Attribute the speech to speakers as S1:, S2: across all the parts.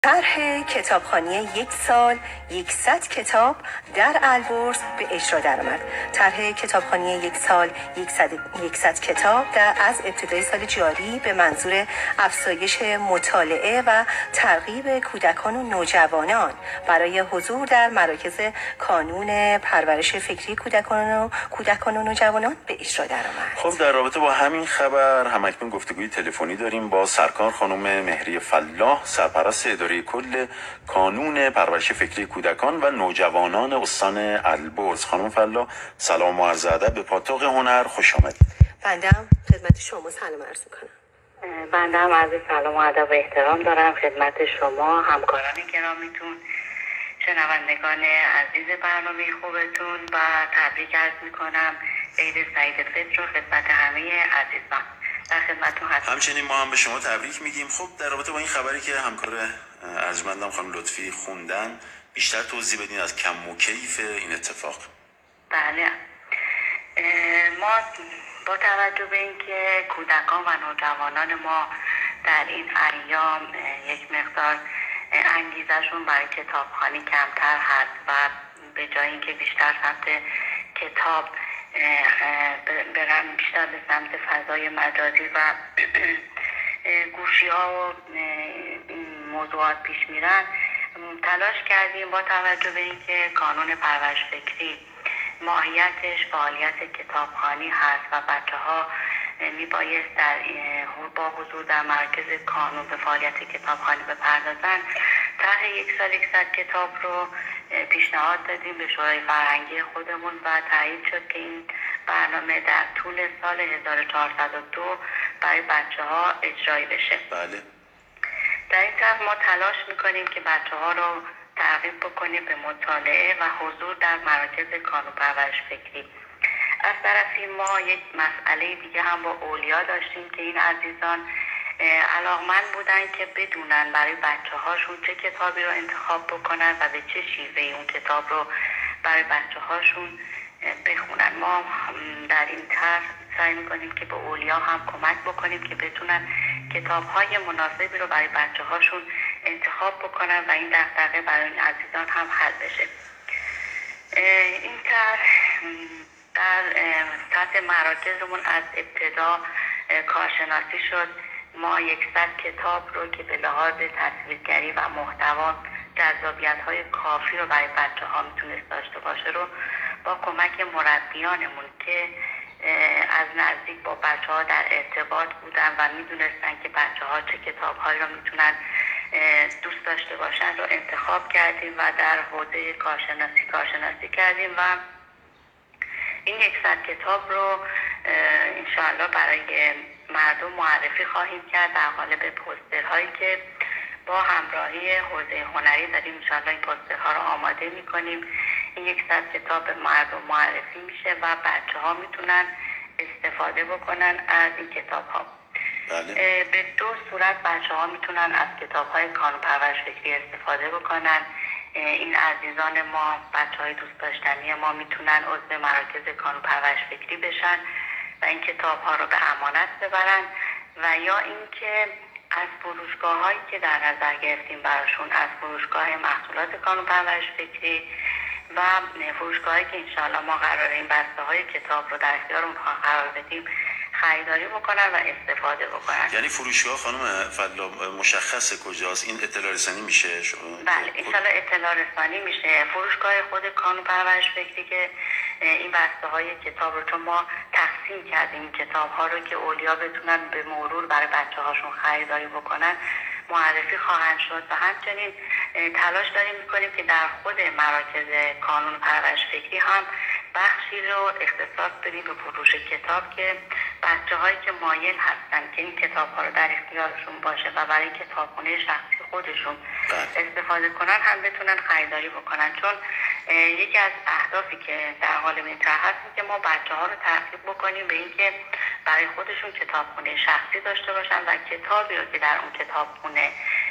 S1: طرح کتابخوانی یک سال 100 کتاب در البرز به اجرا درآمد. طرح کتابخوانی یک سال 100 کتاب از ابتدای سال جاری به منظور افزایش مطالعه و ترغیب کودکان و نوجوانان برای حضور در مراکز کانون پرورش فکری کودکان و نوجوانان به اجرا درآمد.
S2: خب در رابطه با همین خبر همکنون گفتگوی تلفنی داریم با سرکار خانم مهری فلاح، سرپرست اداره کل کانون پرورش فکری کودکان و نوجوانان استان البرز. خانم فلاح سلام و عرض ادب، به پاتوق هنر خوش آمدید.
S1: بندم خدمت شما سلام عرض میکنم.
S3: بنده هم عرض سلام و ادب و احترام دارم خدمت شما، همکاران گرامیتون، شنوندگان عزیز برنامه خوبتون و تبریک عرض میکنم عید سعید فطر رو خدمت همه عزیزان. در خدمتتون هستم.
S2: همچنین ما هم به شما تبریک میگیم. خب در رابطه با این خبری که همکار ارجمندم خانم لطفی خوندن، بیشتر توضیح بدین از کم و کیف این اتفاق.
S3: بله، ما با توجه به اینکه کودکان و نوجوانان ما در این ایام یک مقدار انگیزشون برای کتابخوانی کمتر هست و به جای اینکه بیشتر سمت کتاب برن، بیشتر به سمت فضای مجازی و گوشی ها و موضوعات پیش میرن، تلاش کردیم با توجه به اینکه کانون پرورش فکری ماهیتش فعالیت کتابخوانی هست و بچه ها میبایست با حضور در مرکز کانون به فعالیت کتابخوانی بپردازن، طرح یک سال 100 کتاب رو پیشنهاد دادیم به شورای فرهنگی خودمون و تایید شد که این برنامه در طول سال 1402 برای بچه ها اجرایی بشه.
S2: بله.
S3: در این طرح ما تلاش میکنیم که بچه ها رو ترغیب بکنیم به مطالعه و حضور در مراکز کانون پرورش فکری. از طرفی ما یک مسئله دیگه هم با اولیا داشتیم که این عزیزان علاقمند بودن که بدونن برای بچه هاشون چه کتابی رو انتخاب بکنن و به چه شیوه اون کتاب رو برای بچه هاشون بخونن. ما در این طرح سعی میکنیم که به اولیا هم کمک بکنیم که بتونن کتاب های مناسبی رو برای بچه هاشون انتخاب بکنن و این دغدغه برای این عزیزان هم حل بشه. این طرح در سطح مراکزمون از ابتدا کارشناسی شد. ما 100 کتاب رو که به لحاظ تصویرگری و محتوا جذابیت‌های کافی رو برای بچه ها میتونست داشته باشه رو با کمک مربیانمون که از نزدیک با بچه ها در ارتباط بودن و میدونستن که بچه ها چه کتاب هایی رو میتونن دوست داشته باشن رو انتخاب کردیم و در حوزه کارشناسی کردیم و این 100 کتاب رو انشاءالله برای مردم معرفی خواهیم کرد در قالب پوسترهایی که با همراهی حوزه هنری داریم انشاءالله این پوسترها رو آماده میکنیم. این 100 کتاب مردم معرفی میشه و بچه ها میتونن استفاده بکنن از این کتاب ها.
S2: بله.
S3: به دو صورت بچه ها میتونن از کتاب های کانون پرورش فکری استفاده بکنن. این عزیزان ما، بچه های دوست داشتنی ما، میتونن عضو مراکز کانون پرورش فکری بشن و این کتاب ها رو به امانت ببرن و یا اینکه از فروشگاه هایی که در نظر گرفتیم براشون، از فروشگاه محصولات کانون پرورش فکری و فروشگاه هایی که انشاءالله ما قراره این بسته های کتاب رو در اختیار اونها قرار بدیم خریداری بکنن و استفاده بکنن.
S2: یعنی فروشگاه خانم فلاح مشخص کجاست؟ این اطلاع رسانی میشه؟
S3: بله، انشاءالله اطلاع رسانی میشه. فروشگاه خود کانون پرورش فکری که این بسته های کتاب رو، چون ما تقسیم کردیم کتاب ها رو که اولیا بتونن به مرور برای بچه هاشون خریداری بکنن، معرفی خواهند شد و همچنین تلاش داریم میکنیم که در خود مراکز کانون پرورش فکری هم بخشی رو اختصاص بدیم به فروش کتاب که بچه هایی که مایل هستن که این کتاب ها رو در اختیارشون باشه و برای کتابخونه شخصی خودشون استفاده کنن هم بتونن خریداری بکنن. چون یکی از اهدافی که در قالب این طرح هست که ما بچه ها رو ترغیب بکنیم به اینکه برای خودشون کتابخونه شخصی داشته باشن و کتابی رو که در اون کتابخونه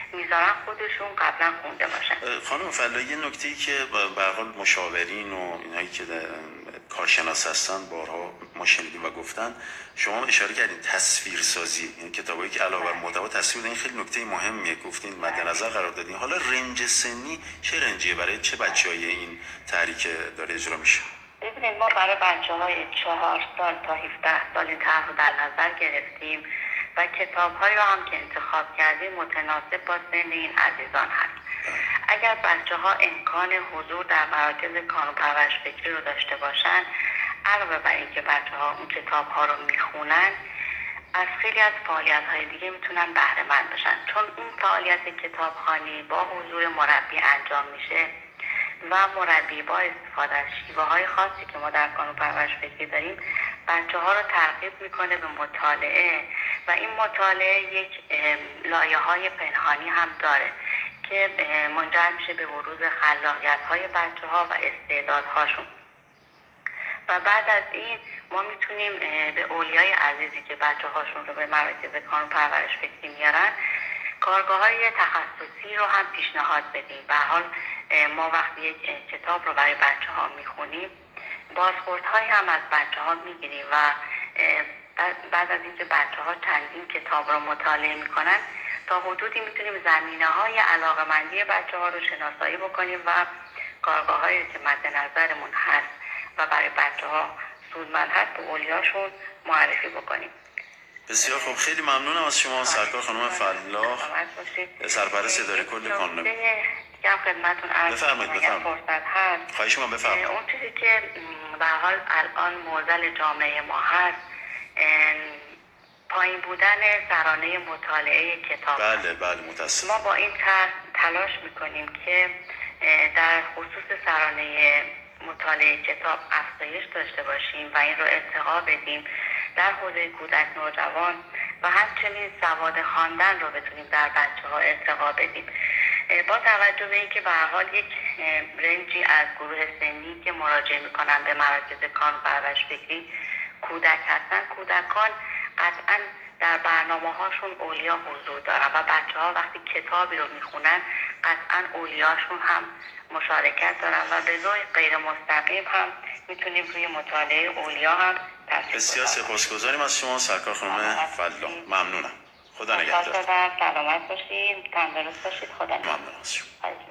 S3: میذارن خودشون قبلا خونده باشن.
S2: خانم فلاحی، یه نکته‌ای که به هر حال مشاورین و اینایی که کارشناس هستن بارها ما شنیدیم و گفتن، شما اشاره کردین تصویرسازی، یعنی کتابایی که علاوه بر محتوا تصویر بدن، خیلی نکته مهمیه گفتین مد نظر قرار دادین. حالا رنج سنی چه رنجیه؟ برای چه بچه‌ای این تحریک داره اجرا میشه؟
S3: ببینید ما برای بچه‌های 4 سال تا 17 سال این طرح رو در نظر گرفتیم و کتاب‌هایی رو هم که انتخاب کردیم متناسب با سن این عزیزان هست. اگر بچه‌ها امکان حضور در مراکز کانون پرورش فکری رو داشته باشن، علاوه بر اینکه بچه‌ها اون کتاب‌ها رو میخونن، از خیلی از فعالیت‌های دیگه میتونن بهره مند بشن، چون این فعالیت کتابخوانی با حضور مربی انجام میشه و مربی با استفاده از شیوه‌های خاصی که ما در کانون پرورش فکری داریم بچه‌ها رو ترغیب میکنه به مطالعه و این مطالعه یک لایه‌های پنهانی هم داره که منجر میشه به بروز خلاقیت‌های بچه‌ها و استعدادهاشون. و بعد از این ما میتونیم به اولیای عزیزی که بچه‌هاشون رو به مراکز کانون پرورش فکری میارن کارگاه‌های تخصصی رو هم پیشنهاد بدیم. به هر حال ما وقتی یک کتاب رو برای بچه‌ها میخونیم بازخوردهایی هم از بچه‌ها میگیریم و بعد از اینکه بچه‌ها چندین کتاب رو مطالعه میکنن تا حدودی میتونیم زمینه‌های علاقه‌مندی بچه‌ها رو شناسایی بکنیم و کارگاه‌هایی که مد نظرمون هست و برای بچه‌ها سودمند هست به اولیاشون معرفی بکنیم.
S2: بسیار خوب، خیلی ممنونم از شما سرکار خانم فلاح، سرپرست اداره کل کانون.
S3: دیگه خدمتتون عرض کنم اگر فرصت هست.
S2: خواهش می‌کنم بفرمایید.
S3: اون چیزی که به هر حال الان معضل جامعه ما هست پایین بودن ترانه مطالعه کتاب.
S2: بله متاسفم.
S3: ما با این تلاش میکنیم که در خصوص ترانه مطالعه کتاب افزایش داشته باشیم و این رو ارتقا بدیم در حوزه کودک نوجوان و همچنین سواد خواندن رو بتونیم در بچه‌ها ارتقا بدیم. با توجه به اینکه به هر حال یک رنجی از گروه سنی که مراجعه میکنن به مراکز کانون پرورش فکری کودک هستن، کودکان قطعا در برنامه هاشون اولیا حضور دارن و بچه‌ها وقتی کتابی رو میخونن قطعا اولیاشون هم مشارکت دارن و به نوع غیر مستقیم هم میتونیم روی مطالعه اولیا هم تاثیر
S2: بسیار سپاسگزاریم از شما سرکار خانم فلاح. ممنونم. خدا
S3: نگهدار.
S2: نگهدار.
S3: سلامت باشید، تندرست باشید. خدا نگهدار.
S2: ممنون از شما.